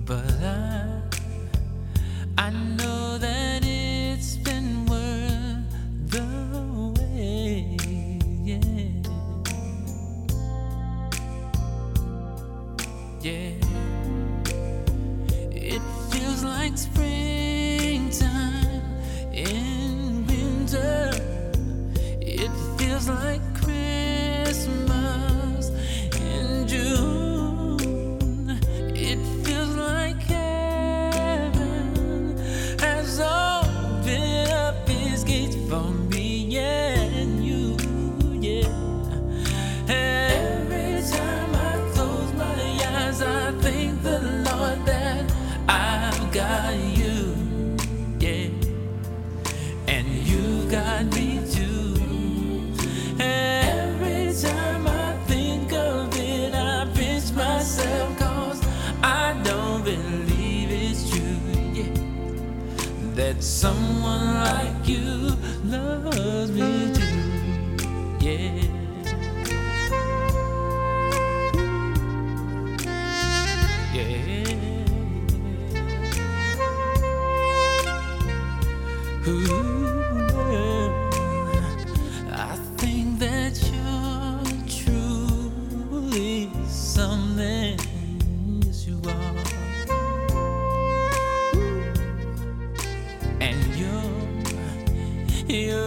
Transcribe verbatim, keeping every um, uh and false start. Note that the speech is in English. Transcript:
but I, I know that it's been worth the wait. Yeah, yeah. It feels like springtime in winter. It feels like Christmas in June. It feels like heaven has opened up its gates for me and you, yeah. Every time I close my eyes, I thank the Lord that I've got you, yeah, and you got me too. Every time I think of it, I pinch myself, cause I don't believe it's true, yeah, that someone like you loves me too, yeah. Ooh, I think that you're truly something, yes you are, and you're, you're